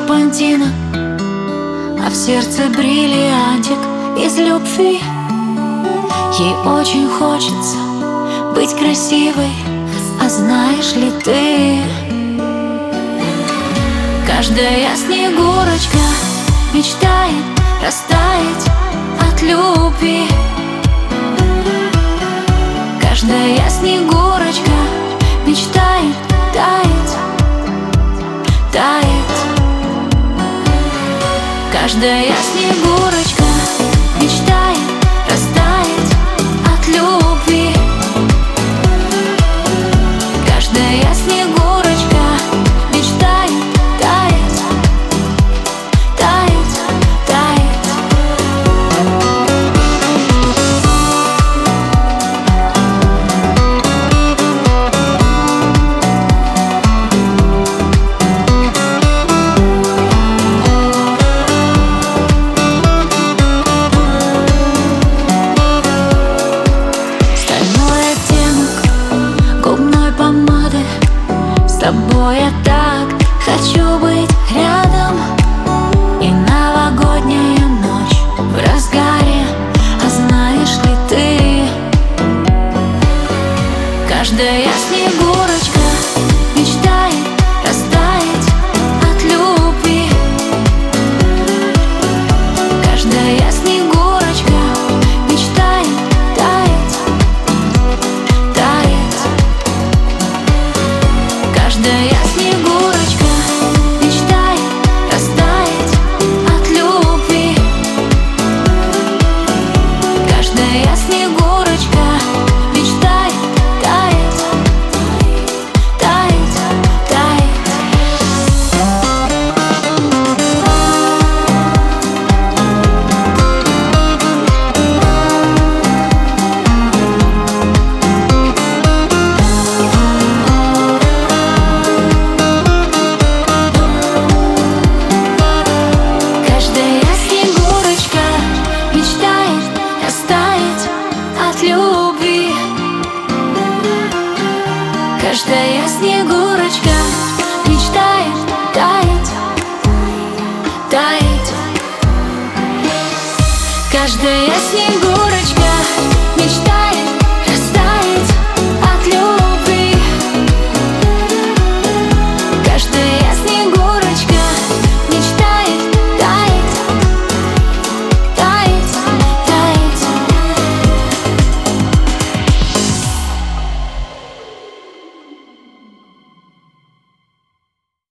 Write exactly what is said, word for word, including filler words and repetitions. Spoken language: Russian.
серпантина, а в сердце бриллиантик из любви. Ей очень хочется быть красивой, а знаешь ли ты, каждая снегурочка мечтает растаять от любви. Каждая снегурочка мечтает таять, таять. Каждая снегурочка мечтает растаять от любви. Каждая снегурочка мечтает таять, таять, таять. Стальной оттенок губной помады, с тобой я так хочу быть рядом. И новогодняя ночь в разгаре, а знаешь ли ты, каждая снегурочка мечтает растаять от любви. Каждая снегурочка мечтает таять, таять. Каждая снегурочка мечтает растаять от любви. Каждая снегурочка мечтает таять, таять, таять. Каждая снегурочка мечтает растаять от любви. Каждая снегурочка мечтает таять, таять. Каждая снегурочка